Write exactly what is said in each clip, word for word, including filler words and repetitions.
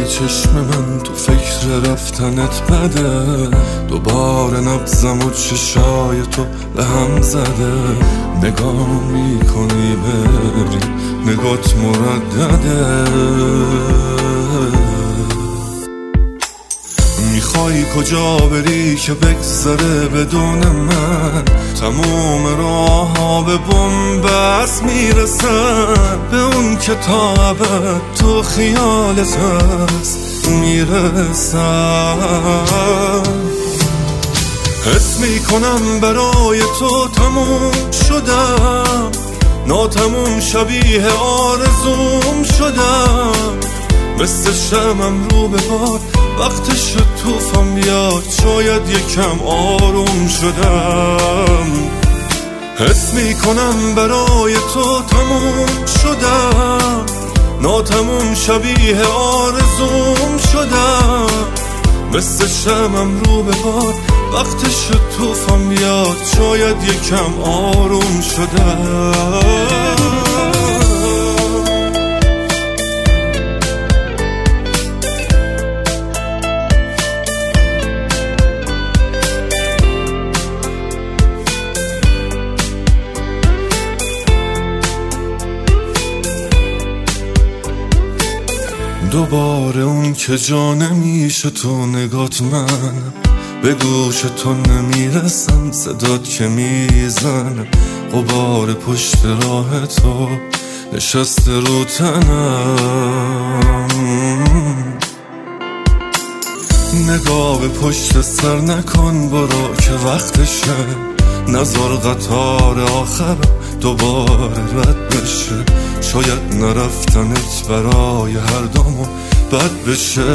چشم من تو فکر رفتنت بده، دوباره نبزم و چشای تو به هم زده. نگاه میکنی بری، نگات مردده. میخوای کجا بری که بگذره بدون من؟ تموم راه ها به بنبست میرسن، به اون که تا ابد تو خیالت هست میرسن. حس میکنم برای تو تموم شدم، ناتموم شبیه آرزوم شدم. مثل شمعم رو به باد وقتش توفم بیاد، شاید یکم آروم شدم. حس میکنم برای تو تموم شدم، ناتموم شبیه آرزوم شدم. مثل شمعم رو به باد وقتش توفم بیاد، شاید یکم آروم شدم. دوباره اون که جا نمیشه تو نگات، من به گوش تو نمیرسم، صدات که میزنه غبار پشت راه تو نشسته رو تنم. نگاه به پشت سر نکن، برو که وقتشه، نظر قطار آخر دوباره رد بشه. شاید نرفتنت برای هر دومو بد بشه.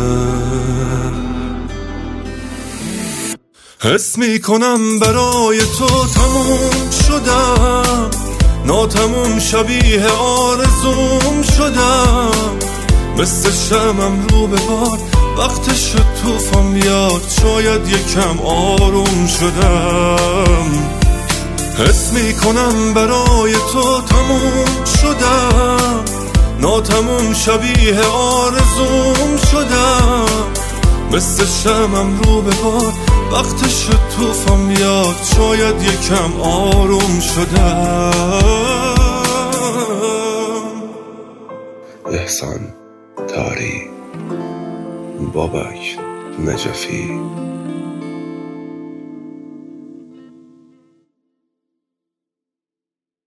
حس میکنم برای تو تموم شدم، ناتموم شبیه آرزوم شدم. مثل شمعم رو به باد وقتش توفم بیاد، شاید یکم آروم شدم. حس میکنم برای تو تموم شدم، ناتموم شبیه آرزوم شدم. مثل شمعم رو به باد وقتش توفم بیاد، شاید یکم آروم شدم. احسان تاری، بابک نجفی.